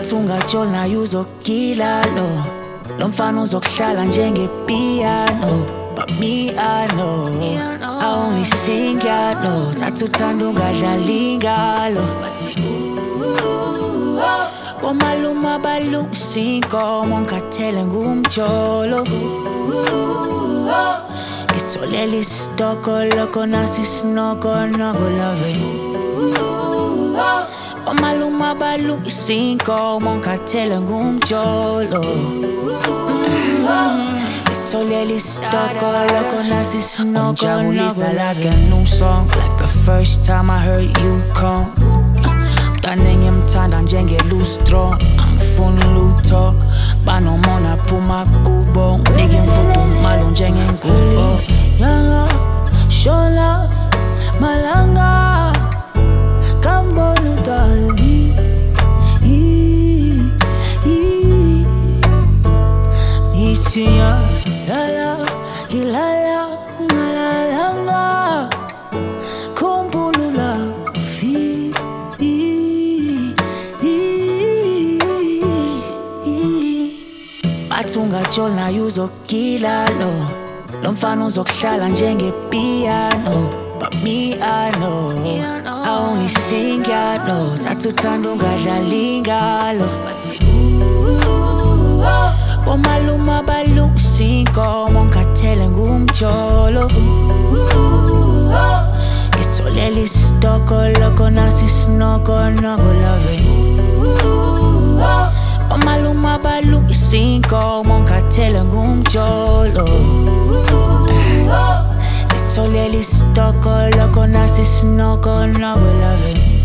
bathi ungajoli naye uzokugila lo mfana uzokuhlala njengepiano. But me, I know, I only sing, I know. Thatha uthando ungadlali ingalo. Bomaluma balungisa inkomo ngikhathele ngumjolo. Ngisitholele isitoko lokho nasi isinoko love. Bomaluma balungisa inkomo ngikhathele ngumjolo. Ngisitholele isitoko lokho nasi isinoko ungijabulisa like a new song. Like the first time I heard you come. Mntane ngiyamthanda njenge-lustro. Angifuni lutho banomona phuma kubo. Nginika imfudumalo njengengubo. Nyanga, shona, malanga kambona udali. Nisiya lala gilala ngalalanga kumbulula fi. Bathi ungajoli naye uzokugila lo mfana uzokuhlala njengepiano. But me, I know, I only sing, I know. Thatha uthando ungadlali ingalo. Bomaluma balungisa inkomo ngikhathele ngumjolo. Ngisitholele isitoko lokho nasi isinoko love. Bomaluma balungisa inkomo ngikhathele ngumjolo. Ngisitholele isitoko lokho nasi isinoko love.